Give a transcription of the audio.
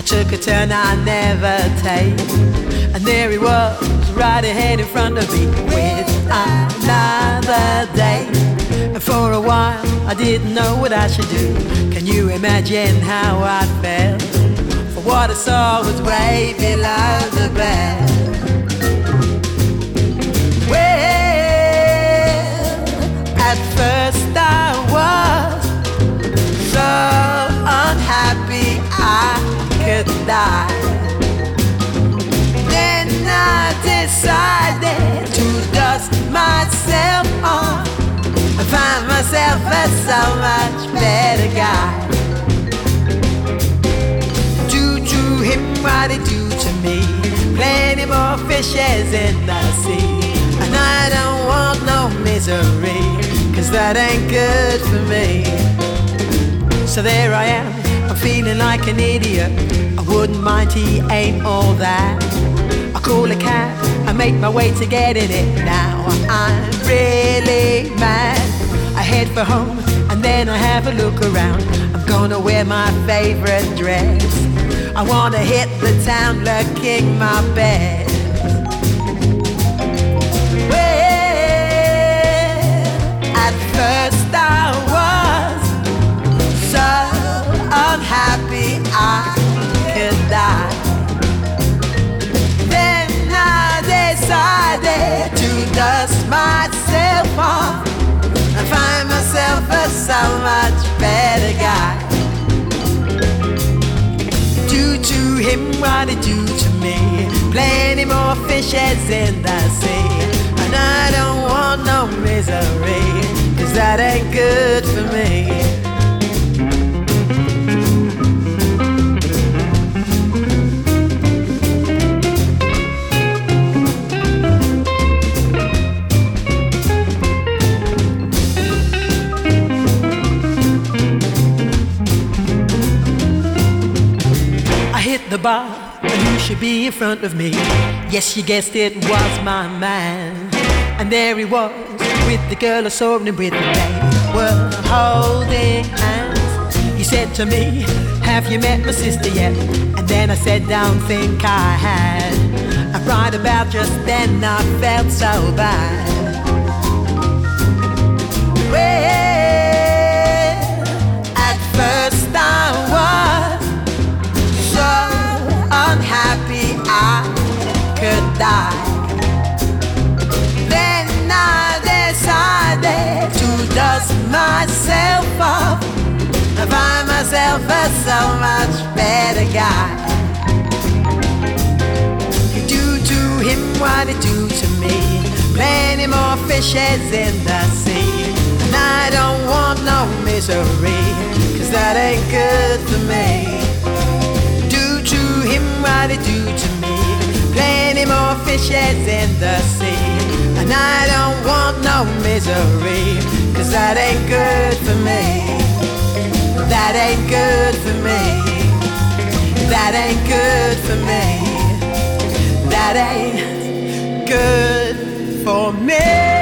took a turn I never take, and there he was, right ahead in front of me with another day. And for a while I didn't know what I should do. Can you imagine how I felt? For what I saw was way below the belt. Well, at first I was so unhappy I could die. Then I decided to dust myself off and find myself a so much better guy. Do to him what he do to me, plenty more fishes in the sea. And I don't want no misery, 'cause that ain't good for me. So there I am, I'm feeling like an idiot. I wouldn't mind, he ain't all that. I call a cab, I make my way to getting it. Now I'm really mad. I head for home and then I have a look around. I'm gonna wear my favorite dress. I wanna hit the town looking my best. Well, at first I was so unhappy I could die. Then I decided to dust myself off and find myself a so much better guy. Do to him what he do to me, plenty more fishes in the sea. And I don't want no misery, 'cause that ain't good for me. The bar, and who should be in front of me? Yes, you guessed it, was my man. And there he was, with the girl I saw him with. They were holding hands. He said to me, have you met my sister yet? And then I said, don't think I had. And right about just then I felt so bad. Well, at first I was so unhappy I could die. Then I decided to dust myself off and find myself a so much better guy. Do to him what he do to me, plenty more fishes in the sea. And I don't want no misery, 'cause that ain't good for me. What he do to me, plenty more fishes in the sea. And I don't want no misery, 'cause that ain't good for me. That ain't good for me. That ain't good for me. That ain't good for me.